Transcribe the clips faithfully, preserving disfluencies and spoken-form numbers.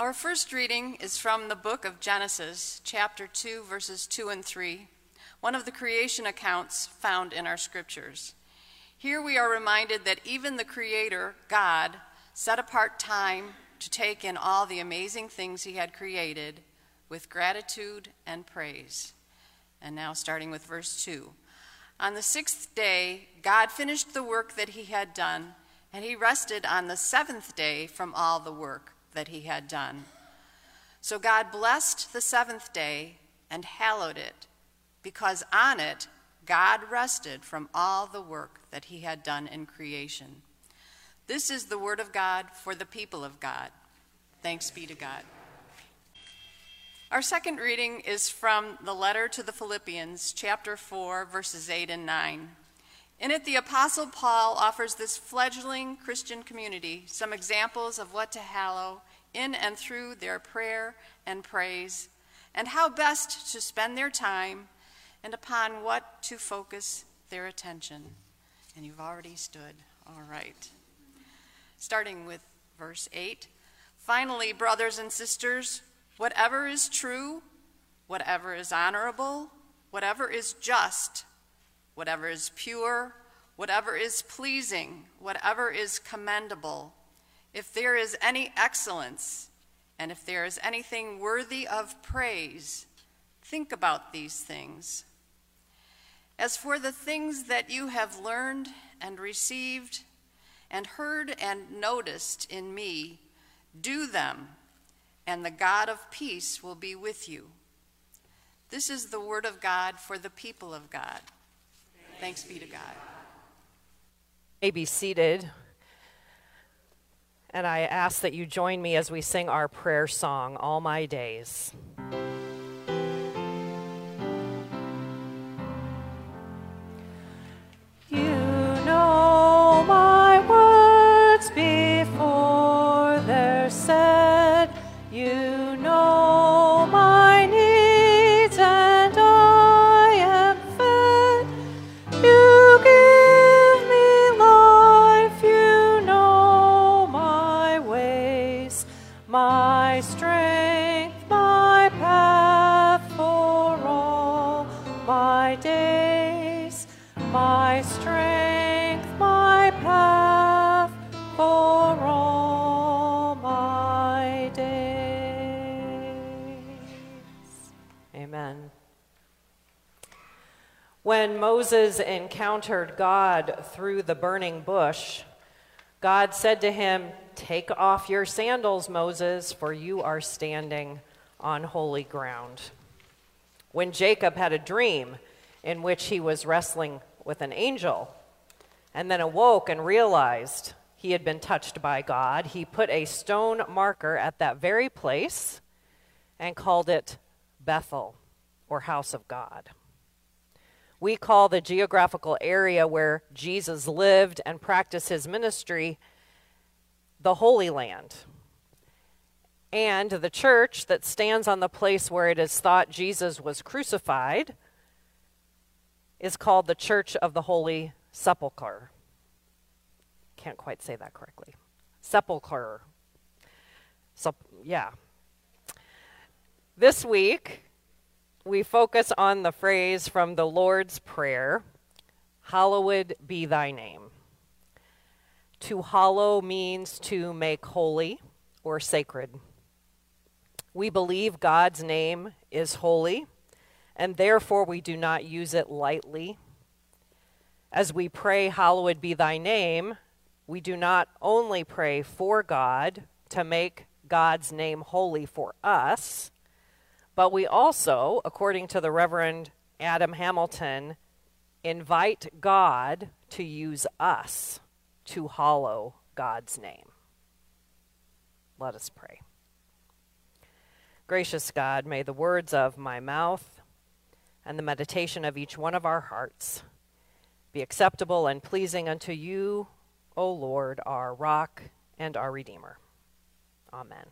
Our first reading is from the book of Genesis, chapter two, verses two and three, one of the creation accounts found in our scriptures. Here we are reminded that even the Creator, God, set apart time to take in all the amazing things he had created with gratitude and praise. And now starting with verse two. On the sixth day, God finished the work that he had done, and he rested on the seventh day from all the work that he had done. So God blessed the seventh day and hallowed it, because on it God rested from all the work that he had done in creation. This is the word of God for the people of God. Thanks be to God. Our second reading is from the letter to the Philippians, chapter four, verses eight and nine. In it, the Apostle Paul offers this fledgling Christian community some examples of what to hallow in and through their prayer and praise, and how best to spend their time and upon what to focus their attention. And you've already stood. All right. Starting with verse eight. Finally, brothers and sisters, whatever is true, whatever is honorable, whatever is just, whatever is pure, whatever is pleasing, whatever is commendable, if there is any excellence, and if there is anything worthy of praise, think about these things. As for the things that you have learned and received and heard and noticed in me, do them, and the God of peace will be with you. This is the word of God for the people of God. Thanks be to God. You may be seated, and I ask that you join me as we sing our prayer song, All My Days. You know my words before they're said. You know my needs, and I am fed. You give me life, you know my ways, my strength, my path for all my days, my strength, my path for all my days. Amen. When Moses encountered God through the burning bush, God said to him, "Take off your sandals, Moses, for you are standing on holy ground." When Jacob had a dream in which he was wrestling with an angel and then awoke and realized he had been touched by God, he put a stone marker at that very place and called it Bethel, or house of God. We call the geographical area where Jesus lived and practiced his ministry the Holy Land. And the church that stands on the place where it is thought Jesus was crucified is called the Church of the Holy Sepulchre. Can't quite say that correctly. Sepulchre. So, yeah. This week, we focus on the phrase from the Lord's Prayer, "Hallowed be thy name." To hallow means to make holy or sacred. We believe God's name is holy, and therefore we do not use it lightly. As we pray, "Hallowed be thy name," we do not only pray for God to make God's name holy for us, but we also, according to the Reverend Adam Hamilton, invite God to use us to hallow God's name. Let us pray. Gracious God, may the words of my mouth and the meditation of each one of our hearts be acceptable and pleasing unto you, O Lord, our rock and our Redeemer. Amen.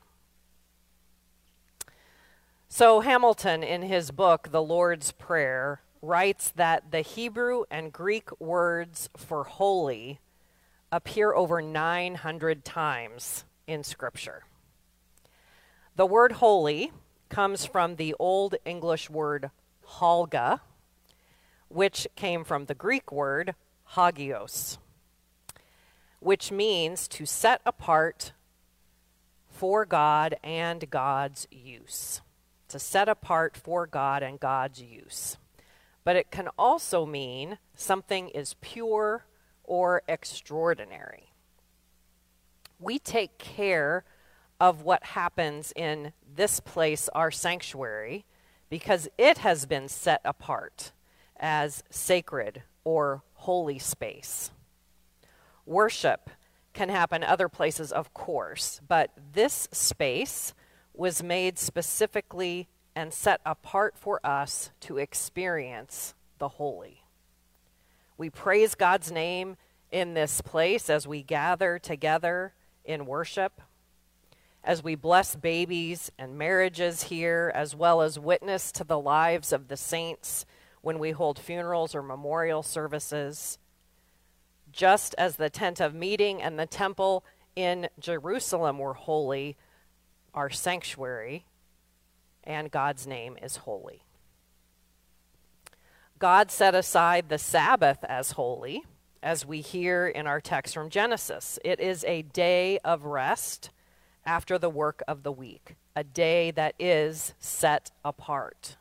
So Hamilton, in his book, The Lord's Prayer, writes that the Hebrew and Greek words for holy appear over nine hundred times in Scripture. The word holy comes from the Old English word halga, which came from the Greek word hagios, which means to set apart for God and God's use. To set apart for God and God's use. But it can also mean something is pure or extraordinary. We take care of what happens in this place, our sanctuary, because it has been set apart as sacred or holy space. Worship can happen other places, of course, but this space was made specifically and set apart for us to experience the holy. We praise God's name in this place as we gather together in worship, as we bless babies and marriages here, as well as witness to the lives of the saints when we hold funerals or memorial services. Just as the tent of meeting and the temple in Jerusalem were holy, our sanctuary and God's name is holy. God set aside the Sabbath as holy, as we hear in our text from Genesis. It is a day of rest after the work of the week, a day that is set apart.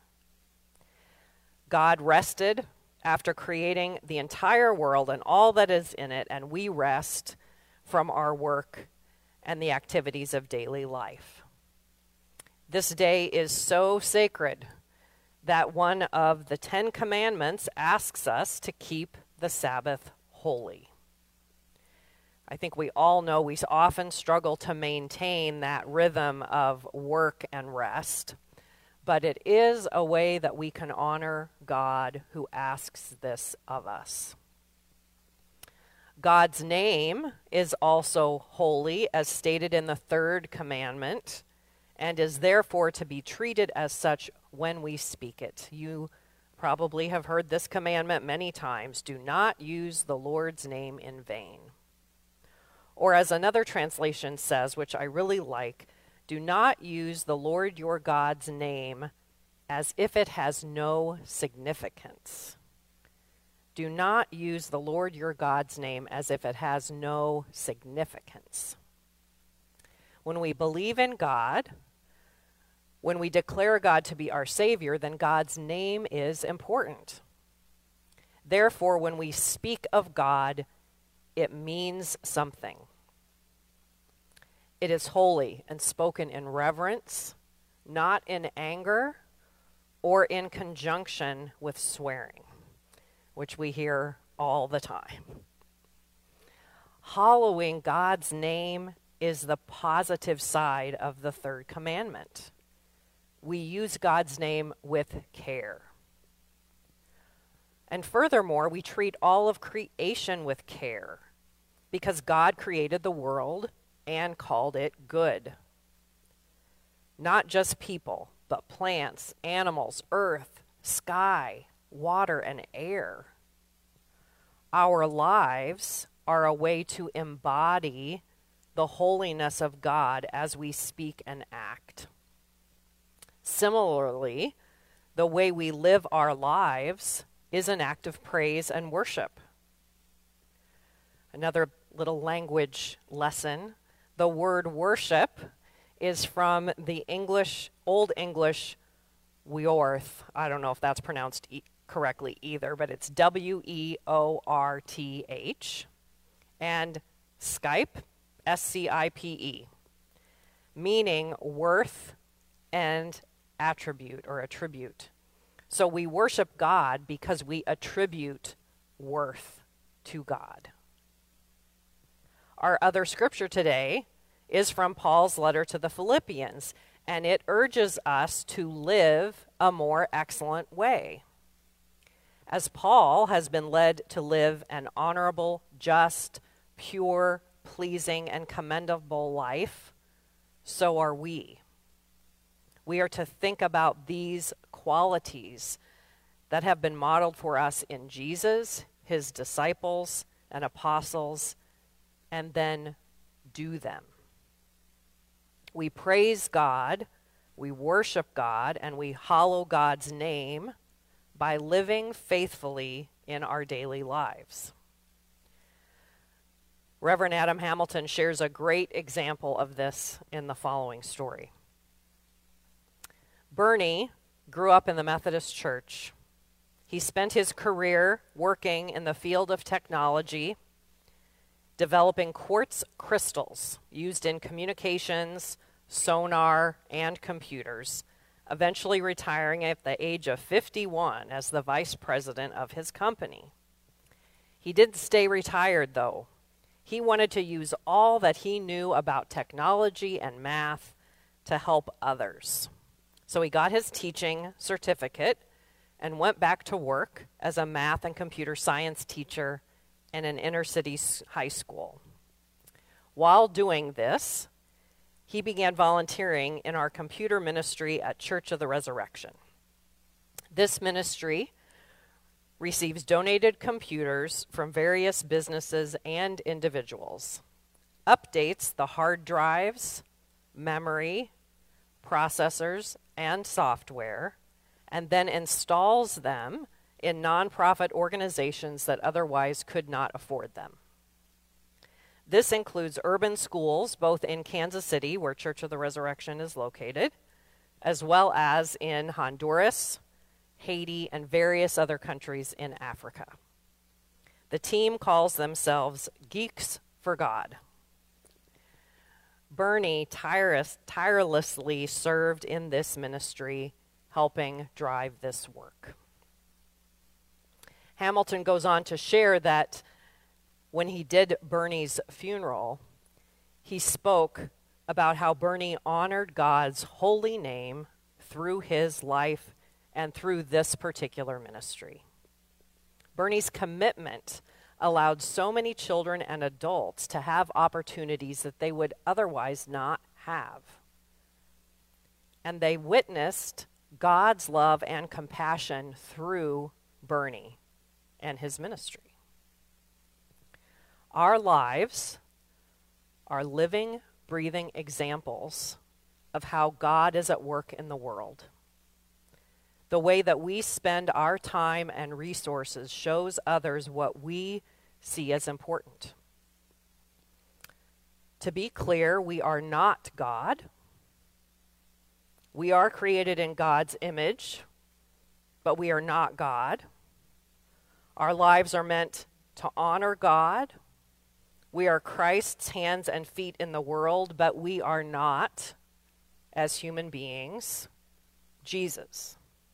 God rested after creating the entire world and all that is in it, and we rest from our work and the activities of daily life. This day is so sacred that one of the Ten Commandments asks us to keep the Sabbath holy. I think we all know we often struggle to maintain that rhythm of work and rest, but it is a way that we can honor God who asks this of us. God's name is also holy, as stated in the third commandment, and is therefore to be treated as such when we speak it. You probably have heard this commandment many times. Do not use the Lord's name in vain. Or as another translation says, which I really like, do not use the Lord your God's name as if it has no significance. Do not use the Lord your God's name as if it has no significance. When we believe in God, when we declare God to be our Savior, then God's name is important. Therefore, when we speak of God, it means something. It is holy and spoken in reverence, not in anger or in conjunction with swearing, which we hear all the time. Hallowing God's name is the positive side of the third commandment. We use God's name with care. And furthermore, we treat all of creation with care because God created the world and called it good. Not just people, but plants, animals, earth, sky, water, and air. Our lives are a way to embody the holiness of God as we speak and act. Similarly, the way we live our lives is an act of praise and worship. Another little language lesson, the word worship is from the English, Old English, weorth. I don't know if that's pronounced e- correctly either, but it's W E O R T H. And Skype, S C I P E, meaning worth and attribute or attribute. So we worship God because we attribute worth to God. Our other scripture today is from Paul's letter to the Philippians, and it urges us to live a more excellent way. As Paul has been led to live an honorable, just, pure, pleasing, and commendable life, so are we. We are to think about these qualities that have been modeled for us in Jesus, his disciples and apostles, and then do them. We praise God, we worship God, and we hallow God's name by living faithfully in our daily lives. Reverend Adam Hamilton shares a great example of this in the following story. Bernie grew up in the Methodist Church. He spent his career working in the field of technology, developing quartz crystals used in communications, sonar, and computers, eventually retiring at the age of fifty-one as the vice president of his company. He didn't stay retired, though. He wanted to use all that he knew about technology and math to help others. So he got his teaching certificate and went back to work as a math and computer science teacher in an inner-city high school. While doing this, he began volunteering in our computer ministry at Church of the Resurrection. This ministry receives donated computers from various businesses and individuals, updates the hard drives, memory, processors, and software, and then installs them in nonprofit organizations that otherwise could not afford them. This includes urban schools, both in Kansas City, where Church of the Resurrection is located, as well as in Honduras, Haiti, and various other countries in Africa. The team calls themselves Geeks for God. Bernie tireless, tirelessly served in this ministry, helping drive this work. Hamilton goes on to share that when he did Bernie's funeral, he spoke about how Bernie honored God's holy name through his life and through this particular ministry. Bernie's commitment allowed so many children and adults to have opportunities that they would otherwise not have. And they witnessed God's love and compassion through Bernie and his ministry. Our lives are living, breathing examples of how God is at work in the world. The way that we spend our time and resources shows others what we see as important. To be clear, we are not God. We are created in God's image, but we are not God. Our lives are meant to honor God. We are Christ's hands and feet in the world, but we are not, as human beings, Jesus.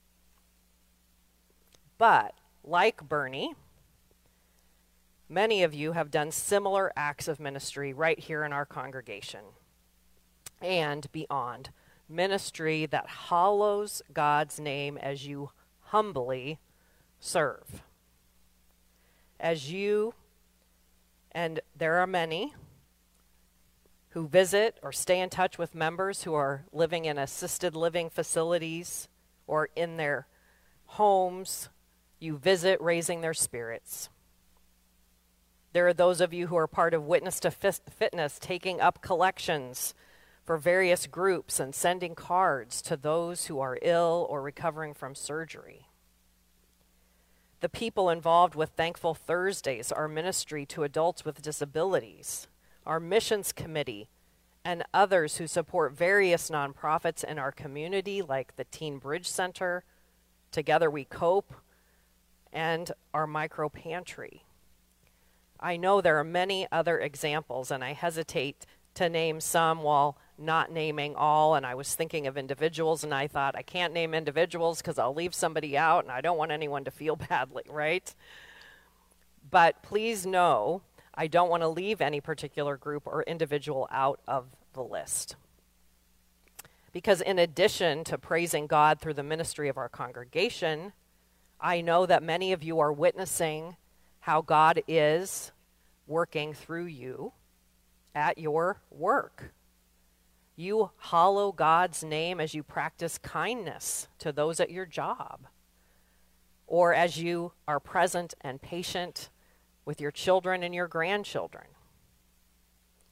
But, like Bernie, many of you have done similar acts of ministry right here in our congregation and beyond. Ministry that hallows God's name as you humbly serve. As you, and there are many, who visit or stay in touch with members who are living in assisted living facilities or in their homes, you visit raising their spirits. There are those of you who are part of Witness to Fitness, taking up collections for various groups and sending cards to those who are ill or recovering from surgery. The people involved with Thankful Thursdays, our ministry to adults with disabilities, our missions committee, and others who support various nonprofits in our community like the Teen Bridge Center, Together We Cope, and our micro pantry. I know there are many other examples, and I hesitate to name some while not naming all, and I was thinking of individuals, and I thought, I can't name individuals because I'll leave somebody out, and I don't want anyone to feel badly, right? But please know, I don't want to leave any particular group or individual out of the list. Because in addition to praising God through the ministry of our congregation, I know that many of you are witnessing how God is working through you at your work. You hallow God's name as you practice kindness to those at your job, or as you are present and patient with your children and your grandchildren.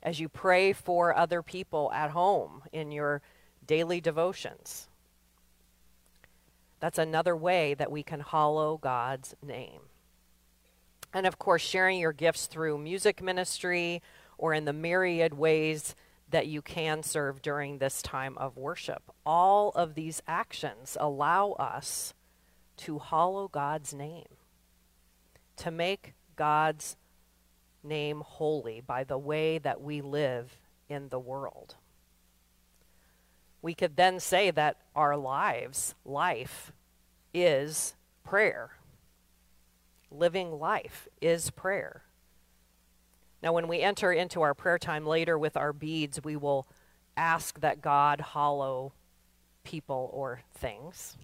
as you pray for other people at home in your daily devotions. That's another way that we can hallow God's name. And of course, sharing your gifts through music ministry or in the myriad ways that you can serve during this time of worship. All of these actions allow us to hallow God's name, to make God's name holy by the way that we live in the world. We could then say that our lives, life, is prayer. Living life is prayer. Now, when we enter into our prayer time later with our beads, we will ask that God hallow people or things.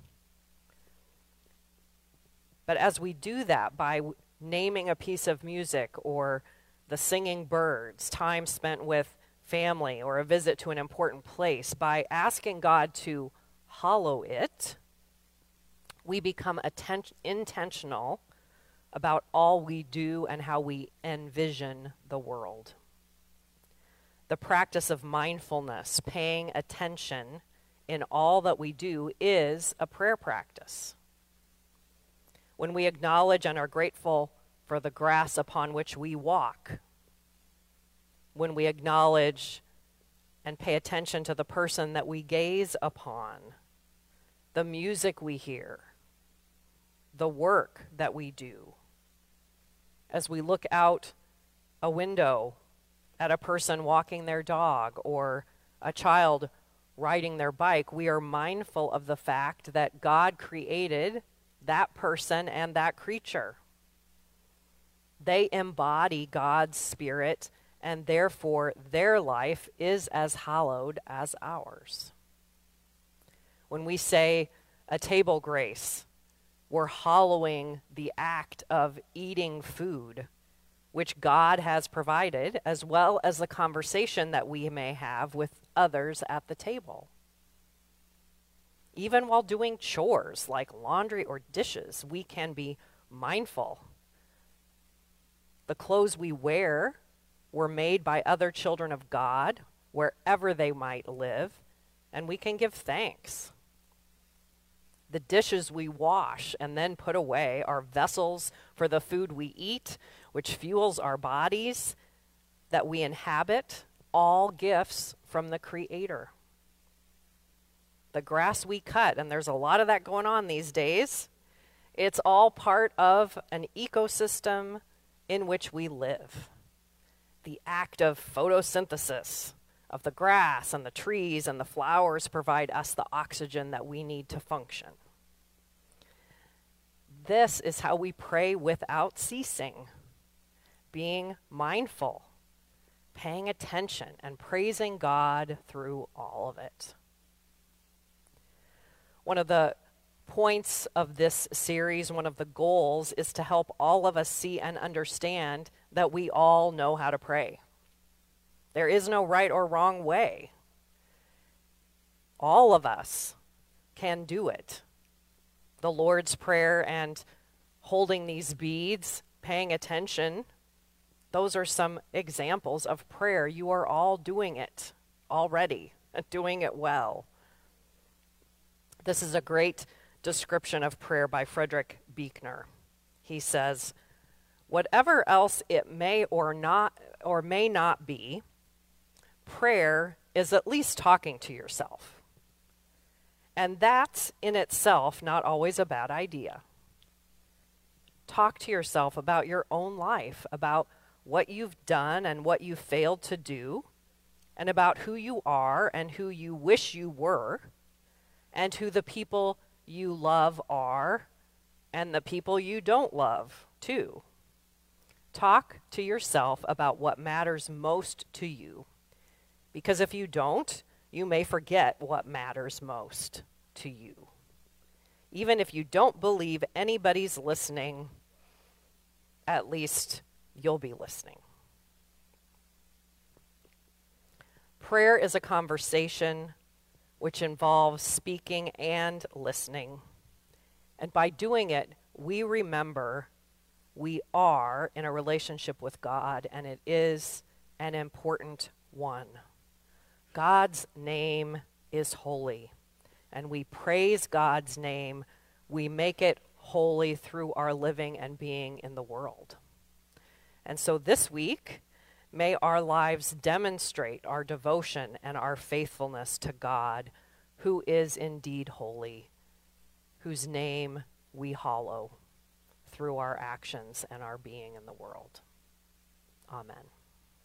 But as we do that by naming a piece of music or the singing birds, time spent with family, or a visit to an important place, by asking God to hallow it, we become atten- intentional about all we do and how we envision the world. The practice of mindfulness, paying attention in all that we do, is a prayer practice. When we acknowledge and are grateful for the grass upon which we walk, when we acknowledge and pay attention to the person that we gaze upon, the music we hear, the work that we do, as we look out a window at a person walking their dog or a child riding their bike, we are mindful of the fact that God created that person and that creature. They embody God's Spirit, and therefore their life is as hallowed as ours. When we say a table grace, we're hallowing the act of eating food, which God has provided, as well as the conversation that we may have with others at the table. Even while doing chores like laundry or dishes, we can be mindful. The clothes we wear were made by other children of God, wherever they might live, and we can give thanks. The dishes we wash and then put away are vessels for the food we eat, which fuels our bodies that we inhabit, all gifts from the Creator. The grass we cut, and there's a lot of that going on these days, it's all part of an ecosystem in which we live. The act of photosynthesis of the grass and the trees and the flowers provide us the oxygen that we need to function. This is how we pray without ceasing, being mindful, paying attention, and praising God through all of it. One of the points of this series, one of the goals, is to help all of us see and understand that we all know how to pray. There is no right or wrong way. All of us can do it. The Lord's Prayer and holding these beads, paying attention, those are some examples of prayer. You are all doing it already, doing it well. This is a great description of prayer by Frederick Buechner. He says, "Whatever else it may or not or may not be, prayer is at least talking to yourself. And that's in itself not always a bad idea. Talk to yourself about your own life, about what you've done and what you failed to do, and about who you are and who you wish you were, and who the people you love are, and the people you don't love, too. Talk to yourself about what matters most to you, because if you don't, you may forget what matters most to you. Even if you don't believe anybody's listening, at least you'll be listening." Prayer is a conversation which involves speaking and listening. And by doing it, we remember we are in a relationship with God, and it is and important one. God's name is holy, and we praise God's name. We make it holy through our living and being in the world. And so this week, may our lives demonstrate our devotion and our faithfulness to God, who is indeed holy, whose name we hallow through our actions and our being in the world. Amen.